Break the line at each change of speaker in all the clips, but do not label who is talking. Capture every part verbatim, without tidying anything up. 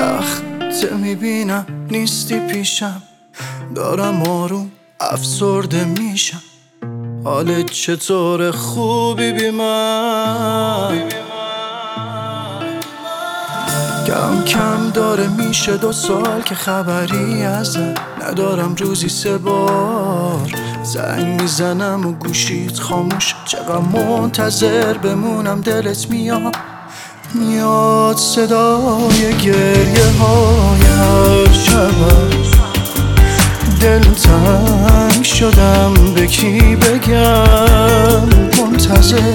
لخته میبینم نیستی پیشم، دارم آروم افسرده میشم. حالت چطور؟ خوبی بی من؟ کم کم داره میشه دو سال که خبری ازم ندارم. روزی سه بار زنگ میزنم و گوشیت خاموش. چقدر منتظر بمونم دلت میاد میاد صدای گریه های هر شب. دل تنگ شدم به کی بگم منتظر.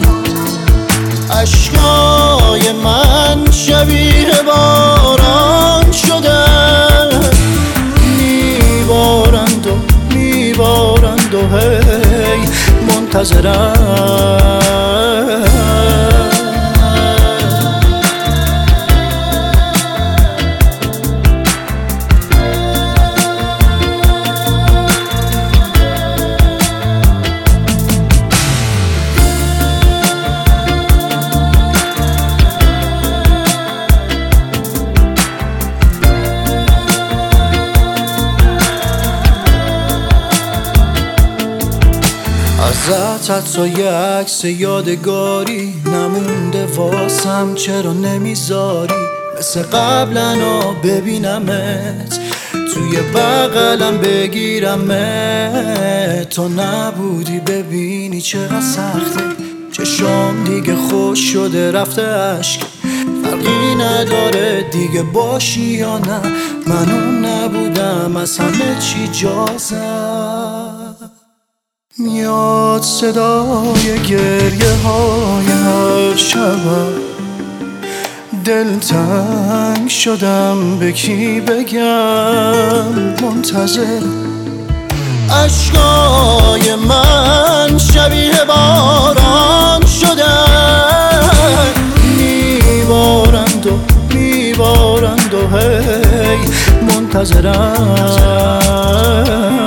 عشقای من شبیه باران شدن، میبارند و میبارند و هی منتظرم. ازت حتی یه عکس یادگاری نمونده واسم، چرا نمیذاری مثل قبلنا ببینمت توی بغلم بگیرمت؟ تو نبودی ببینی چقدر سخته، چشام دیگه خوش شده رفته اشک. فرقی نداره دیگه باشی یا نه، من اون نبودم از همه چی جازم. میاد صدای گریه های هر شب، دل تنگ شدم به کی بگم منتظر. عشقای من شبیه باران شدن، میبارند و میبارند و هی منتظرم.